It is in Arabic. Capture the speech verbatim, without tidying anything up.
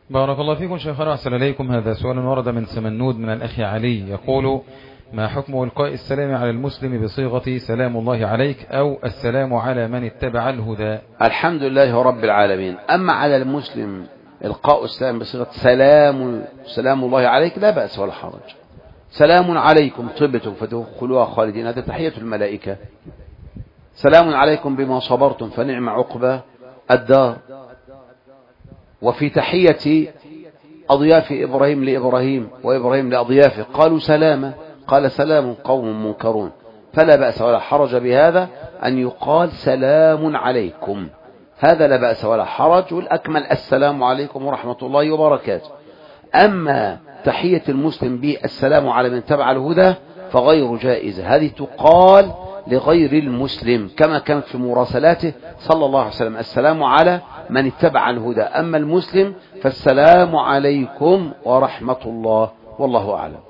بارك الله فيكم شيخنا، أحسن إليكم. هذا سؤال ورد من سمنود من الأخ علي، يقول: ما حكم إلقاء السلام على المسلم بصيغة سلام الله عليك أو السلام على من اتبع الهدى؟ الحمد لله رب العالمين. أما على المسلم إلقاء السلام بصيغة سلام سلام الله عليك لا بأس ولا حرج. سلام عليكم طبتم فتدخلوها خالدين، هذا تحية الملائكة. سلام عليكم بما صبرتم فنعم عقبى الدار. وفي تحية أضياف إبراهيم لإبراهيم وإبراهيم لأضيافه قالوا سلاما، قال سلام قوم منكرون، فلا بأس ولا حرج بهذا أن يقال سلام عليكم، هذا لا بأس ولا حرج، والأكمل السلام عليكم ورحمة الله وبركاته. أما تحية المسلم بالسلام على من تبع الهدى فغير جائزة، هذه تقال لغير المسلم كما كانت في مراسلاته صلى الله عليه وسلم: السلام على من اتبع الهدى. أما المسلم فالسلام عليكم ورحمة الله، والله أعلم.